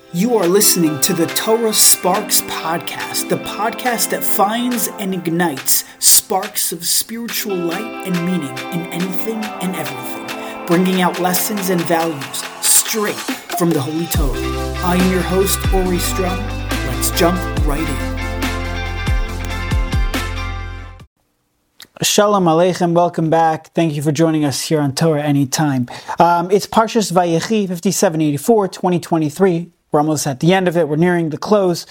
You are listening to the Torah Sparks Podcast, the podcast that finds and ignites sparks of spiritual light and meaning in anything and everything, bringing out lessons and values straight from the Holy Torah. I am your host, Ori Strum. Let's jump right in. Shalom Aleichem, welcome back. Thank you for joining us here on Torah Anytime. It's Parshas Vayechi 5784, 2023. We're almost at the end of it. We're nearing the close.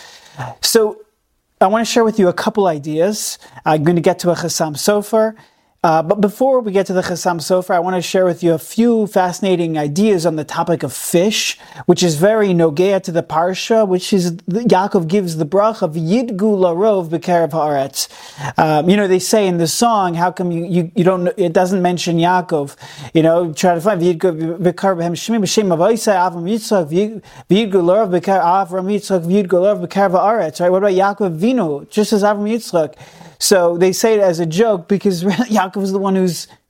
So I want to share with you a couple ideas. I'm going to get to a Chassam Sofer. But before we get to the Chassam Sofer, I want to share with you a few fascinating ideas on the topic of fish, which is very nogea to the parsha, which is Yaakov gives the bracha of Yidgu Larov B'Kerev Haaretz. They say in the song, how come you don't, it doesn't mention Yaakov, try to find Yidgu B'Kerev Shemi B'Shem Avaisa Avram Yitzchak Yidgu Larov B'Kerev Avram Yitzchak Yidgu Larov B'Kerev Haaretz, right? What about Yaakov Vinu? Just as Avram Yitzchak. So they say it as a joke because Yaakov is the one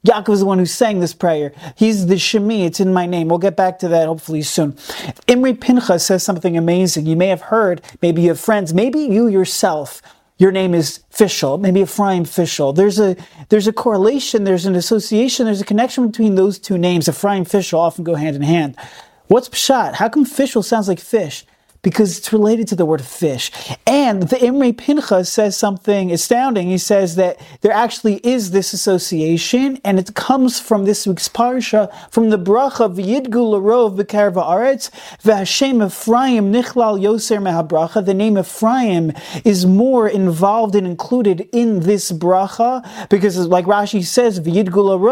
who sang this prayer. He's the Shemi. It's in my name. We'll get back to that hopefully soon. Imri Pinchas says something amazing. You may have heard, maybe you have friends, maybe you yourself, your name is Fishel, maybe Ephraim Fishel. There's a correlation, there's an association, there's a connection between those two names. Ephraim Fishel often go hand in hand. What's Pshat? How come Fishel sounds like fish? Because it's related to the word fish. And the Imri Pinchas says something astounding. He says that there actually is this association, and it comes from this week's parsha, from the bracha V'yidgu Larov B'Kerev Haaretz V'Hashem Ephraim Nichlal Yoser Mehabracha. The name Ephraim is more involved and included in this bracha, because like Rashi says, V'yidgu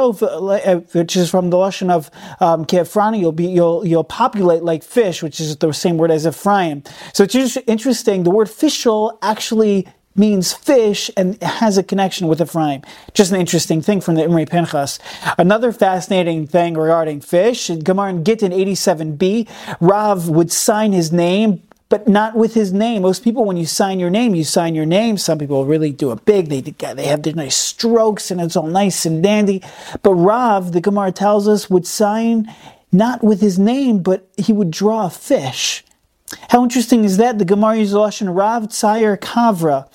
Larov, which is from the lashon of Ke'efrani, you'll populate like fish, which is the same word as Ephraim. So it's just interesting. The word fishel actually means fish and has a connection with Ephraim. Just an interesting thing from the Imri Pinchas. Another fascinating thing regarding fish, Gemara in Gittin 87b, Rav would sign his name, but not with his name. Most people, when you sign your name, you sign your name. Some people really do it big. They have their nice strokes and it's all nice and dandy. But Rav, the Gemara tells us, would sign not with his name, but he would draw a fish. How interesting is that? The Gemara uses the lashon Rav Tzayer Kavra.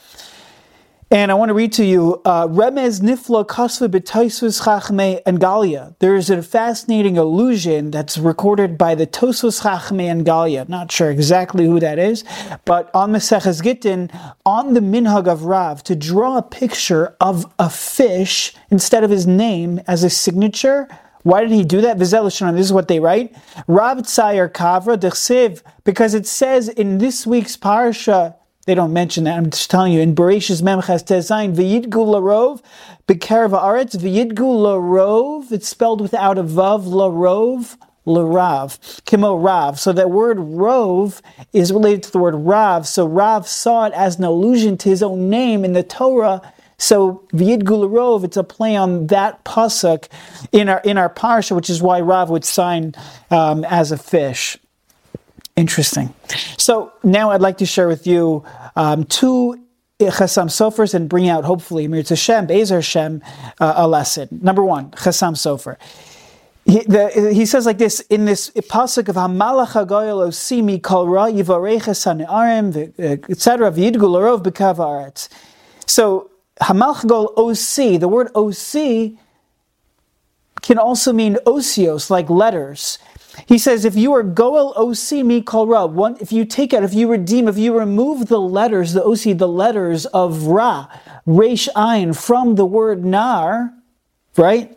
And I want to read to you, Remez Nifla Kasva B'Tosfos Chachmei Engalia. There is a fascinating allusion that's recorded by the Tosfos Chachmei Engalia. Not sure exactly who that is, but on Maseches Gittin, on the minhag of Rav, to draw a picture of a fish instead of his name as a signature. Why did he do that? This is what they write. Rav Tzayer Kavra Dechsev, because it says in this week's parsha, they don't mention that, I'm just telling you, in Bereshis Memches Tezayin, V'yidgu Larov, B'Kerev Haaretz, V'yidgu Larov, it's spelled without a vav, Larov, Larav, Kimo Rav. So that word Rov is related to the word Rav, so Rav saw it as an allusion to his own name in the Torah. So V'yidgu Larov, it's a play on that pasuk in our parsha, which is why Rav would sign as a fish. Interesting. So now I'd like to share with you two Chassam Sofers and bring out, hopefully, Mirz Hashem, Be'ezer Hashem, a lesson. Number one, Chassam Sofer. He says like this, in this pasuk of Hamalach HaGoyel Osimi Kol Ra Yivareches HaNe'arim, etc., V'yidgu Larov B'Kerev Haaretz. So Hamalach HaGoyel OC, the word OC can also mean osios, like letters. He says, if you are goel osi mi kol ra, if you remove the letters, the osi, the letters of ra, resh ayin, from the word nar, right?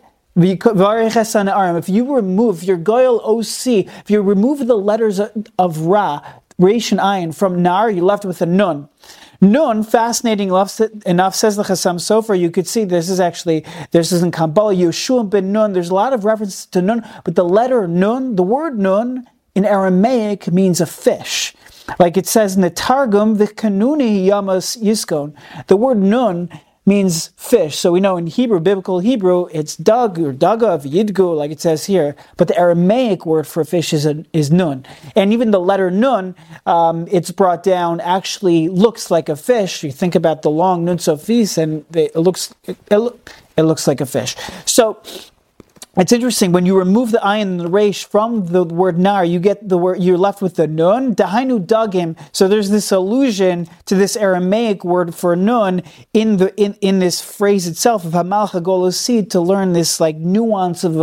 If you're goel osi, if you remove the letters of ra, resh and ayin, from nar, you're left with a nun. Nun, fascinating enough, says the Chassam Sofer. You could see this is in Kabbalah, Yeshua ben Nun. There's a lot of references to Nun, but the letter Nun, the word Nun in Aramaic means a fish. Like it says in the Targum, V'kanuni yamas yiskon. The word Nun means fish. So we know in Hebrew, biblical Hebrew, it's dug or daga, yidgu, like it says here. But the Aramaic word for fish is nun. And even the letter nun, it's brought down, actually looks like a fish. You think about the long nun sofis, and it looks like a fish. So It's interesting, when you remove the ayin and the resh from the word nar, you get the word, you're left with the nun, dahainu dagim. So there's this allusion to this Aramaic word for nun in this phrase itself of hamal chagol osid, to learn this like nuance of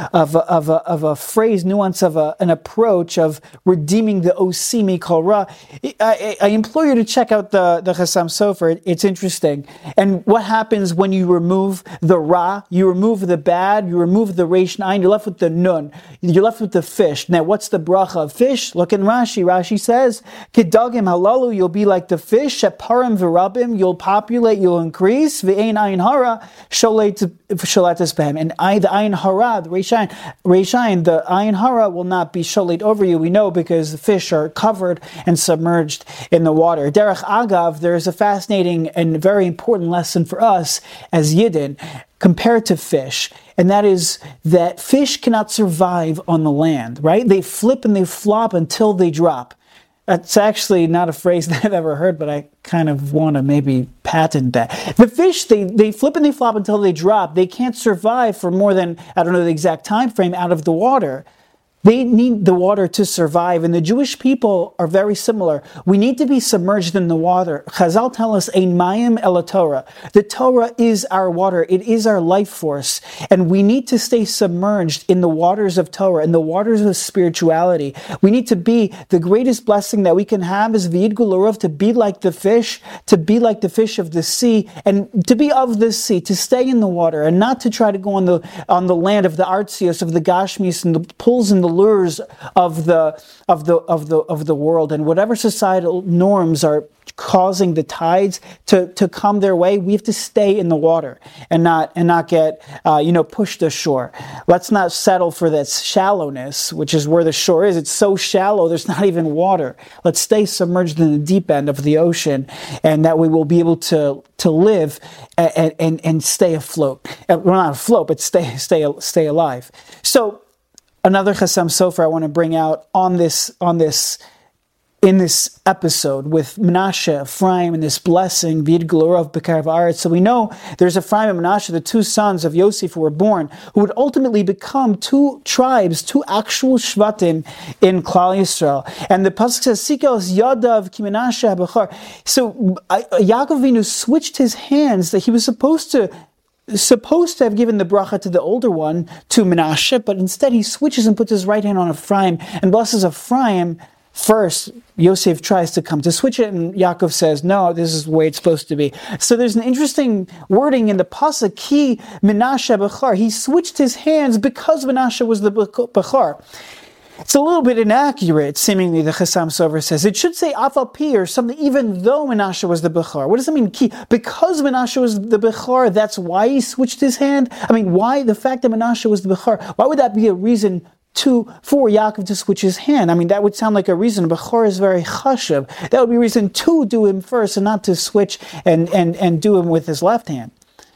a phrase, nuance of an approach of redeeming the osimi kol ra. I implore you to check out the Chassam Sofer. It's interesting. And what happens when you remove the ra, you remove the bad, you remove the reish nine, you're left with the nun, you're left with the fish. Now, what's the bracha of fish? Look in Rashi. Rashi says, Kedagim halalu, you'll be like the fish, sheparim v'rabim, you'll populate, you'll increase, v'ein ayin hara, sholatus behem. And the ayin hara, the reishayin, the ayin hara will not be sholat over you. We know because the fish are covered and submerged in the water. Derech agav, there is a fascinating and very important lesson for us as Yidden compared to fish, and that is that fish cannot survive on the land, right? They flip and they flop until they drop. That's actually not a phrase that I've ever heard, but I kind of want to maybe patent that. The fish, they flip and they flop until they drop. They can't survive for more than, I don't know the exact time frame, out of the water. They need the water to survive, and the Jewish people are very similar. We need to be submerged in the water. Chazal tell us, Ein mayim ela Torah. The Torah is our water. It is our life force. And we need to stay submerged in the waters of Torah, in the waters of spirituality. We need to be, the greatest blessing that we can have is v'yidgu l'rov, to be like the fish of the sea, and to be of the sea, to stay in the water, and not to try to go on the land of the artsios, of the gashmis, and the pulls and the lures of the world, and whatever societal norms are causing the tides to come their way. We have to stay in the water and not get pushed ashore. Let's not settle for this shallowness, which is where the shore is. It's so shallow, there's not even water. Let's stay submerged in the deep end of the ocean, and that we will be able to live and stay afloat. Well, not afloat, but stay alive. So, another Chassam Sofer I want to bring out in this episode with Menashe, Ephraim, and this blessing, V'yidgu l'rov b'karev haaretz. So we know there's Ephraim and Menashe, the two sons of Yosef who were born, who would ultimately become two tribes, two actual shvatim in Klal Yisrael. And the pasuk says, Sikos yadav ki Menashe ha'bechor. So Yaakov Avinu switched his hands, that he was supposed to have given the bracha to the older one, to Menashe, but instead he switches and puts his right hand on Ephraim and blesses Ephraim first. Yosef tries to come to switch it, and Yaakov says, no, this is the way it's supposed to be. So there's an interesting wording in the pasuk, ki Menashe bechar. He switched his hands because Menashe was the bechar. It's a little bit inaccurate, seemingly, the Chassam Sofer says. It should say afal pi or something, even though Menashe was the Bechar. What does it mean? Because Menashe was the Bechar, that's why he switched his hand? I mean, why the fact that Menashe was the Bechar? Why would that be a reason for Yaakov to switch his hand? I mean, that would sound like a reason. Bechor is very chashuv. That would be a reason to do him first and not to switch and do him with his left hand.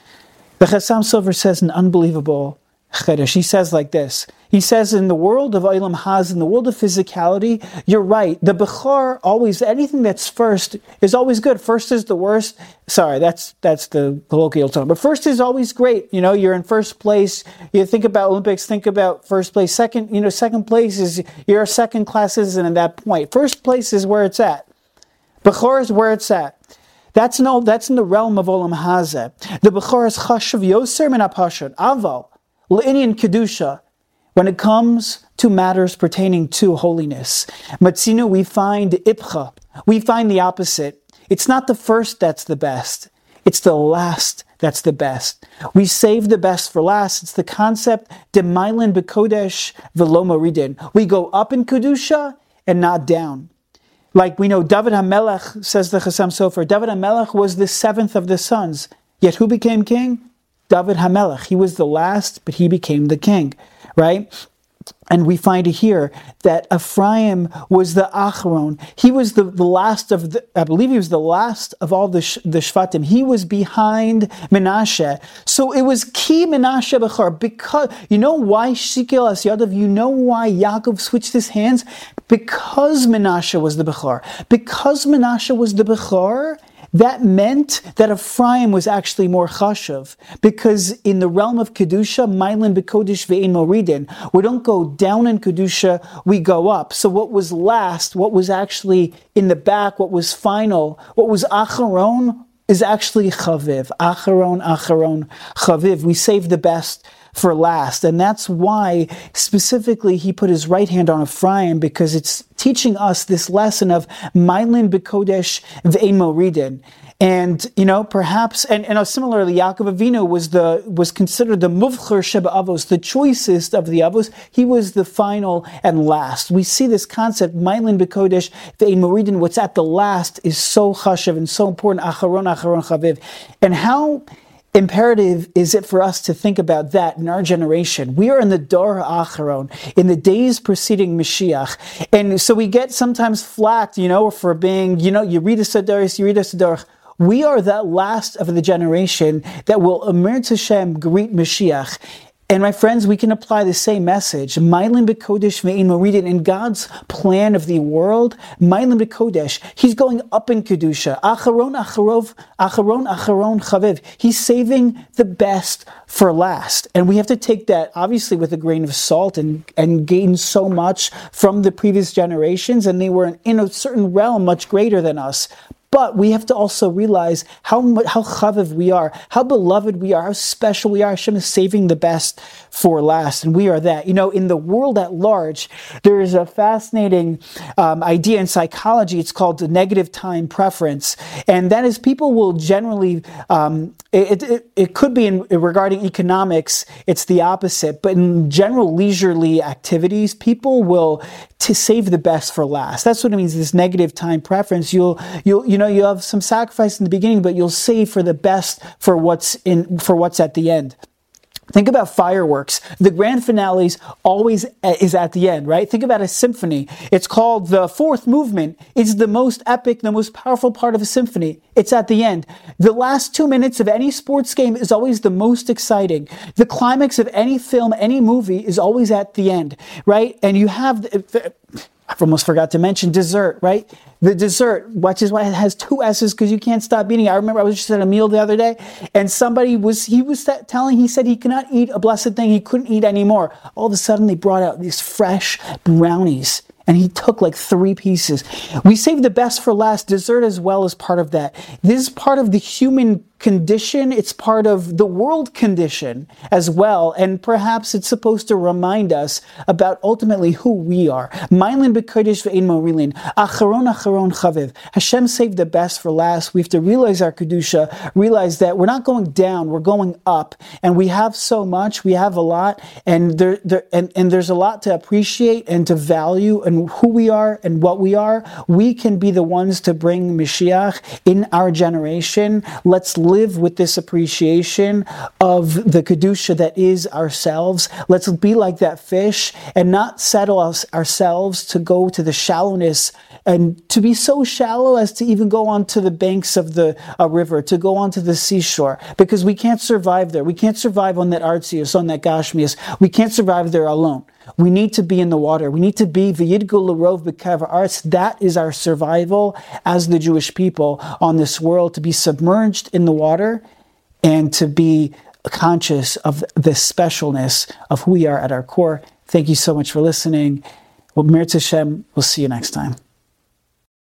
The Chassam Sofer says an unbelievable chedesh. He says like this. He says, in the world of Olam Haz, in the world of physicality, you're right. The Bechor, always, anything that's first is always good. First is the worst. Sorry, that's the colloquial term. But first is always great. You know, you're in first place. You think about Olympics, think about first place. Second place is, you're a second class citizen at that point. First place is where it's at. Bechor is where it's at. That's in the realm of Olam Hazeh. The Bechor is chashuv yoser min hapashut. Aval, l'inyan kedusha. When it comes to matters pertaining to holiness, Matzinu, we find ipcha. We find the opposite. It's not the first that's the best. It's the last that's the best. We save the best for last. It's the concept, demailin b'kodesh v'lo moridin. We go up in kedusha and not down. Like we know, David HaMelech, says the Chassam Sofer, David HaMelech was the seventh of the sons. Yet who became king? David HaMelech. He was the last, but he became the king. Right? And we find it here that Ephraim was the Acharon. He was the last of I believe he was the last of all the Shvatim. He was behind Menashe. So it was Ki Menashe Bechar. Because, you know why Shikel As Yadav? You know why Yaakov switched his hands? Because Menashe was the Bechar. Because Menashe was the Bechar, that meant that Ephraim was actually more chashav, because in the realm of Kedusha, Mailin b'kodesh ve'ein moridin, we don't go down in Kedusha, we go up. So what was last, what was actually in the back, what was final, what was acharon, is actually chaviv. Acharon, chaviv. We save the best for last. And that's why specifically he put his right hand on Ephraim, because it's teaching us this lesson of Mailin b'kodesh ve'ein moridin. And, perhaps, and similarly, Yaakov Avinu was considered the Muvchar Sheba Avos, the choicest of the Avos. He was the final and last. We see this concept, Mailin b'kodesh ve'ein moridin, what's at the last is so chashav and so important, acharon chaviv. And how imperative is it for us to think about that in our generation? We are in the Dor Acharon, in the days preceding Mashiach. And so we get sometimes flacked, for being, you read a Siddur. We are that last of the generation that will Emer Hashem greet Mashiach. And my friends, we can apply the same message. Mailin b'kodesh ve'ein moridin. In God's plan of the world, Mailin b'kodesh, He's going up in Kedusha. Acharon chaviv. He's saving the best for last. And we have to take that, obviously, with a grain of salt and gain so much from the previous generations. And they were in a certain realm much greater than us. But we have to also realize how chaviv we are, how beloved we are, how special we are. Hashem is saving the best for last, and we are that. In the world at large, there is a fascinating idea in psychology. It's called the negative time preference, and that is people will generally. It could be regarding economics. It's the opposite, but in general leisurely activities, people will to save the best for last. That's what it means. This negative time preference. You have some sacrifice in the beginning, but you'll save for the best for what's at the end. Think about fireworks. The grand finale always is at the end, right? Think about a symphony. It's called the fourth movement. It's the most epic, the most powerful part of a symphony. It's at the end. The last 2 minutes of any sports game is always the most exciting. The climax of any film, any movie is always at the end, right? And you have... I almost forgot to mention dessert, right? The dessert, which is why it has 2 S's, because you can't stop eating. I remember I was just at a meal the other day, and he said he cannot eat a blessed thing. He couldn't eat anymore. All of a sudden, they brought out these fresh brownies, and he took like 3 pieces. We save the best for last. Dessert as well as part of that. This is part of the human condition. It's part of the world condition as well. And perhaps it's supposed to remind us about ultimately who we are. Mailin b'kodesh ve'ein moridin. Acharon chaviv. Hashem saved the best for last. We have to realize our Kedusha, realize that we're not going down, we're going up. And we have so much, we have a lot, and there's a lot to appreciate and to value and who we are and what we are. We can be the ones to bring Mashiach in our generation. Let's live with this appreciation of the Kedusha that is ourselves. Let's be like that fish and not settle ourselves to go to the shallowness and to be so shallow as to even go onto the banks of the river, to go onto the seashore, because we can't survive there. We can't survive on that artzius, on that gashmius. We can't survive there alone. We need to be in the water. We need to be v'yidgul l'rov b'kever arts. That is our survival as the Jewish people on this world, to be submerged in the water and to be conscious of the specialness of who we are at our core. Thank you so much for listening. Well, Mir Hashem, we'll see you next time.